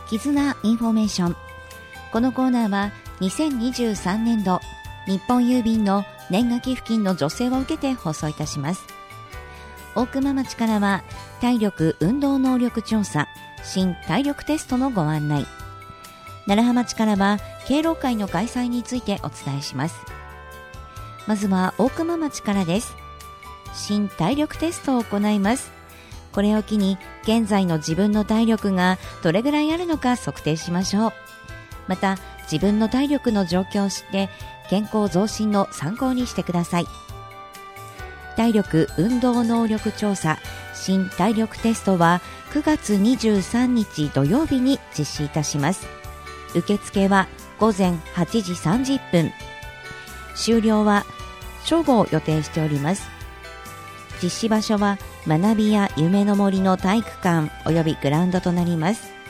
絆インフォメーション。このコーナーは2023年度日本郵便の年賀寄付金の助成を受けて放送いたします。大熊町からは体力運動能力調査新体力テストのご案内、楢葉町からは敬老会の開催についてお伝えします。まずは大熊町からです。新体力テストを行います。これを機に現在の自分の体力がどれぐらいあるのか測定しましょう。また自分の体力の状況を知って健康増進の参考にしてください。体力運動能力調査新体力テストは9月23日土曜日に実施いたします。受付は午前8時30分、終了は正午を予定しております。実施場所は学びや夢の森の体育館およびグラウンドとなります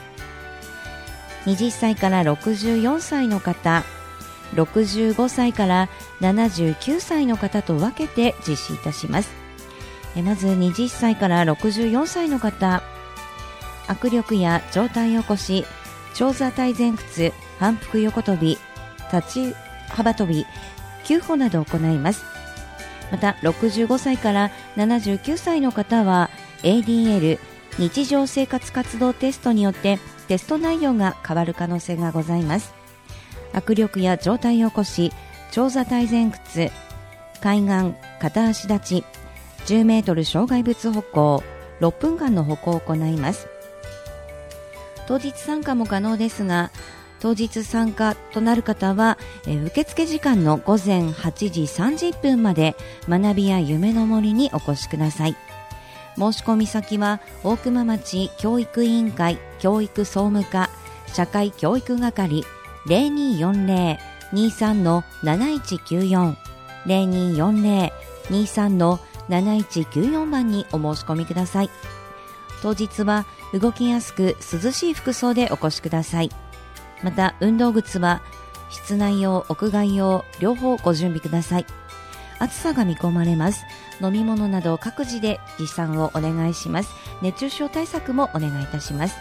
。20歳から64歳の方、65歳から79歳の方と分けて実施いたします。まず20歳から64歳の方、握力や上体起こし、長座体前屈、反復横跳び、立ち幅跳び、9歩などを行います。また65歳から79歳の方は ADL 日常生活活動テストによってテスト内容が変わる可能性がございます。握力や上体起こし、長座体前屈、海岸片足立ち、10メートル障害物歩行、6分間の歩行を行います。当日参加も可能ですが、当日参加となる方は受付時間の午前8時30分まで学びや夢の森にお越しください。申し込み先は大熊町教育委員会教育総務課社会教育係 0240-23-7194 0240-23-7194 番にお申し込みください。当日は動きやすく涼しい服装でお越しください。また運動靴は室内用屋外用両方ご準備ください。暑さが見込まれます。飲み物など各自で持参をお願いします。熱中症対策もお願いいたします。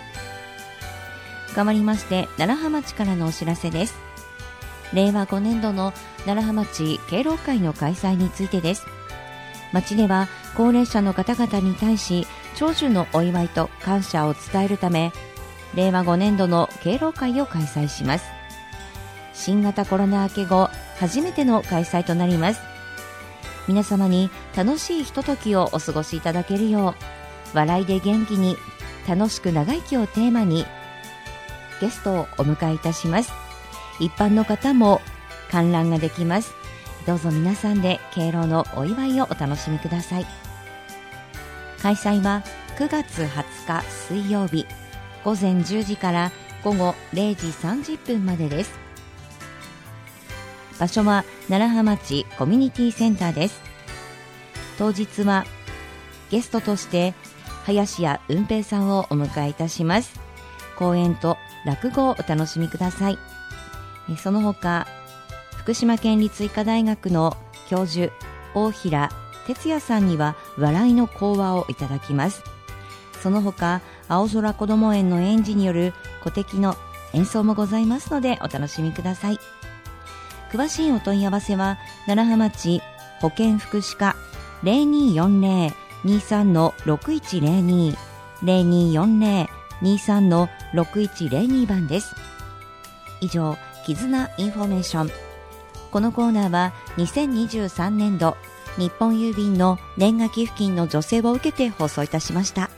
変わりまして楢葉町からのお知らせです。令和5年度の楢葉町敬老会の開催についてです。町では高齢者の方々に対し長寿のお祝いと感謝を伝えるため令和5年度の敬老会を開催します。新型コロナ明け後初めての開催となります。皆様に楽しいひとときをお過ごしいただけるよう、笑いで元気に楽しく長生きをテーマにゲストをお迎えいたします。一般の方も観覧ができます。どうぞ皆さんで敬老のお祝いをお楽しみください。開催は9月20日水曜日午前10時から午後0時30分までです。場所は楢葉町コミュニティセンターです。当日はゲストとして林家雲平さんをお迎えいたします。講演と落語をお楽しみください。その他福島県立医科大学の教授大平哲也さんには笑いの講話をいただきます。その他青空こども園の園児による古笛の演奏もございますのでお楽しみください。詳しいお問い合わせは楢葉町保健福祉課 0240-23-6102 0240-23-6102 番です。以上、絆インフォメーション。このコーナーは2023年度日本郵便の年賀寄付金の助成を受けて放送いたしました。